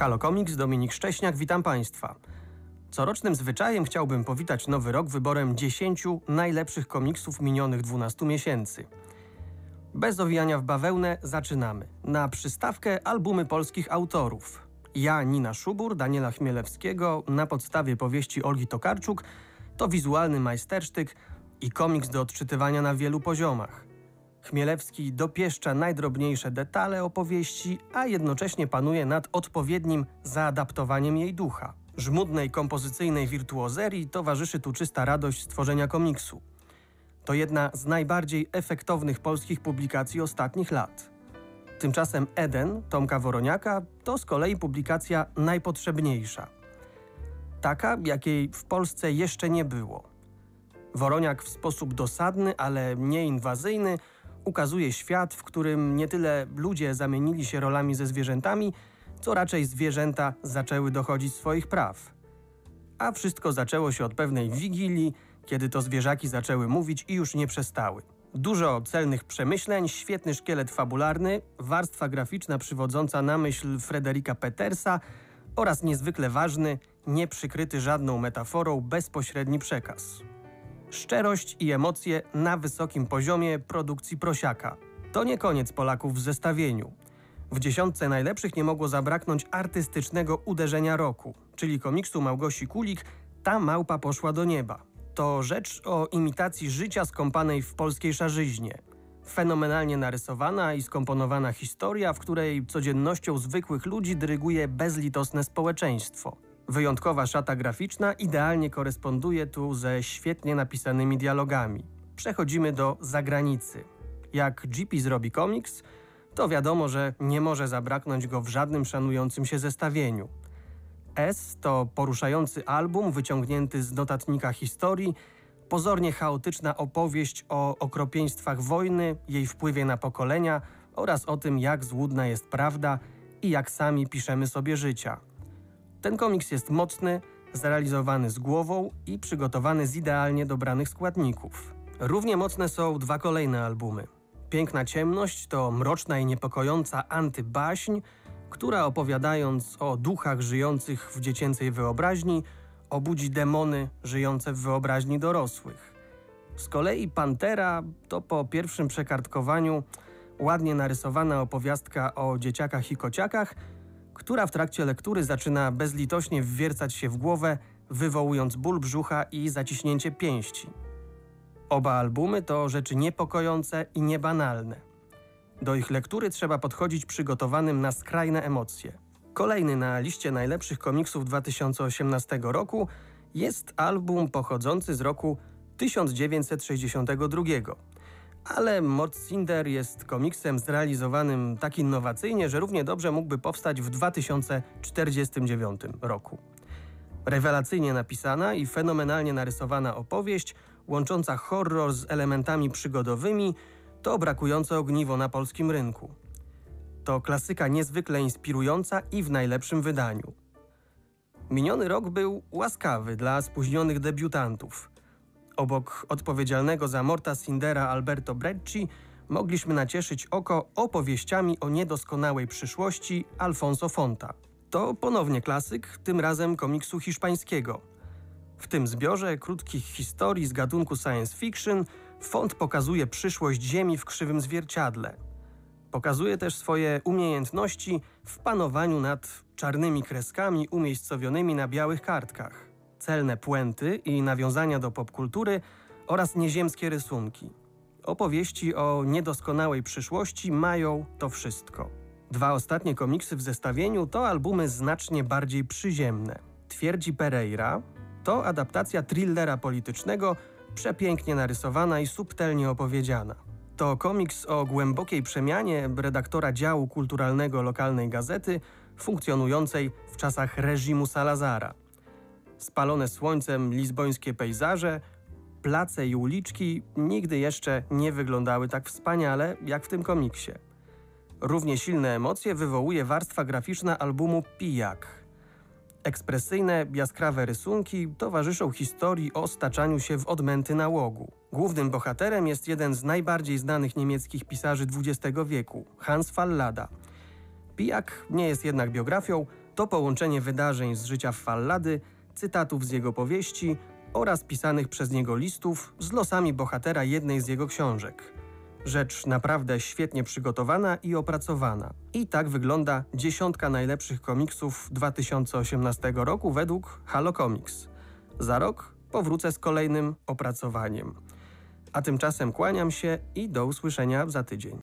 Halo Komiks, Dominik Szcześniak, witam Państwa. Corocznym zwyczajem chciałbym powitać nowy rok wyborem 10 najlepszych komiksów minionych 12 miesięcy. Bez owijania w bawełnę zaczynamy. Na przystawkę albumy polskich autorów. Ja, Nina Szubur, Daniela Chmielewskiego, na podstawie powieści Olgi Tokarczuk, to wizualny majstersztyk i komiks do odczytywania na wielu poziomach. Chmielewski dopieszcza najdrobniejsze detale opowieści, a jednocześnie panuje nad odpowiednim zaadaptowaniem jej ducha. Żmudnej kompozycyjnej wirtuozerii towarzyszy tu czysta radość stworzenia komiksu. To jedna z najbardziej efektownych polskich publikacji ostatnich lat. Tymczasem Eden Tomka Woroniaka to z kolei publikacja najpotrzebniejsza. Taka, jakiej w Polsce jeszcze nie było. Woroniak w sposób dosadny, ale nieinwazyjny ukazuje świat, w którym nie tyle ludzie zamienili się rolami ze zwierzętami, co raczej zwierzęta zaczęły dochodzić swoich praw. A wszystko zaczęło się od pewnej wigilii, kiedy to zwierzaki zaczęły mówić i już nie przestały. Dużo celnych przemyśleń, świetny szkielet fabularny, warstwa graficzna przywodząca na myśl Frederica Petersa oraz niezwykle ważny, nieprzykryty żadną metaforą, bezpośredni przekaz. Szczerość i emocje na wysokim poziomie produkcji Prosiaka. To nie koniec Polaków w zestawieniu. W 10 najlepszych nie mogło zabraknąć artystycznego uderzenia roku, czyli komiksu Małgosi Kulik Ta małpa poszła do nieba. To rzecz o imitacji życia skąpanej w polskiej szarzyźnie. Fenomenalnie narysowana i skomponowana historia, w której codziennością zwykłych ludzi dyryguje bezlitosne społeczeństwo. Wyjątkowa szata graficzna idealnie koresponduje tu ze świetnie napisanymi dialogami. Przechodzimy do zagranicy. Jak GP zrobi komiks, to wiadomo, że nie może zabraknąć go w żadnym szanującym się zestawieniu. S to poruszający album wyciągnięty z notatnika historii, pozornie chaotyczna opowieść o okropieństwach wojny, jej wpływie na pokolenia oraz o tym, jak złudna jest prawda i jak sami piszemy sobie życia. Ten komiks jest mocny, zrealizowany z głową i przygotowany z idealnie dobranych składników. Równie mocne są dwa kolejne albumy. Piękna ciemność to mroczna i niepokojąca antybaśń, która opowiadając o duchach żyjących w dziecięcej wyobraźni, obudzi demony żyjące w wyobraźni dorosłych. Z kolei Pantera to po pierwszym przekartkowaniu ładnie narysowana opowiastka o dzieciakach i kociakach, która w trakcie lektury zaczyna bezlitośnie wwiercać się w głowę, wywołując ból brzucha i zaciśnięcie pięści. Oba albumy to rzeczy niepokojące i niebanalne. Do ich lektury trzeba podchodzić przygotowanym na skrajne emocje. Kolejny na liście najlepszych komiksów 2018 roku jest album pochodzący z roku 1962. Ale Mort Cinder jest komiksem zrealizowanym tak innowacyjnie, że równie dobrze mógłby powstać w 2049 roku. Rewelacyjnie napisana i fenomenalnie narysowana opowieść, łącząca horror z elementami przygodowymi, to brakujące ogniwo na polskim rynku. To klasyka niezwykle inspirująca i w najlepszym wydaniu. Miniony rok był łaskawy dla spóźnionych debiutantów. Obok odpowiedzialnego za Morta Cindera Alberto Brecci mogliśmy nacieszyć oko opowieściami o niedoskonałej przyszłości Alfonso Fonta. To ponownie klasyk, tym razem komiksu hiszpańskiego. W tym zbiorze krótkich historii z gatunku science fiction Font pokazuje przyszłość Ziemi w krzywym zwierciadle. Pokazuje też swoje umiejętności w panowaniu nad czarnymi kreskami umiejscowionymi na białych kartkach. Celne puenty i nawiązania do popkultury oraz nieziemskie rysunki. Opowieści o niedoskonałej przyszłości mają to wszystko. Dwa ostatnie komiksy w zestawieniu to albumy znacznie bardziej przyziemne. Twierdzi Pereira to adaptacja thrillera politycznego, przepięknie narysowana i subtelnie opowiedziana. To komiks o głębokiej przemianie redaktora działu kulturalnego lokalnej gazety, funkcjonującej w czasach reżimu Salazara. Spalone słońcem lizbońskie pejzaże, place i uliczki nigdy jeszcze nie wyglądały tak wspaniale jak w tym komiksie. Równie silne emocje wywołuje warstwa graficzna albumu Pijak. Ekspresyjne, jaskrawe rysunki towarzyszą historii o staczaniu się w odmęty nałogu. Głównym bohaterem jest jeden z najbardziej znanych niemieckich pisarzy XX wieku, Hans Fallada. Pijak nie jest jednak biografią, To połączenie wydarzeń z życia Fallady, cytatów z jego powieści oraz pisanych przez niego listów z losami bohatera jednej z jego książek. Rzecz naprawdę świetnie przygotowana i opracowana. I tak wygląda 10 najlepszych komiksów 2018 roku według Halo Comics. Za rok powrócę z kolejnym opracowaniem. A tymczasem kłaniam się i do usłyszenia za tydzień.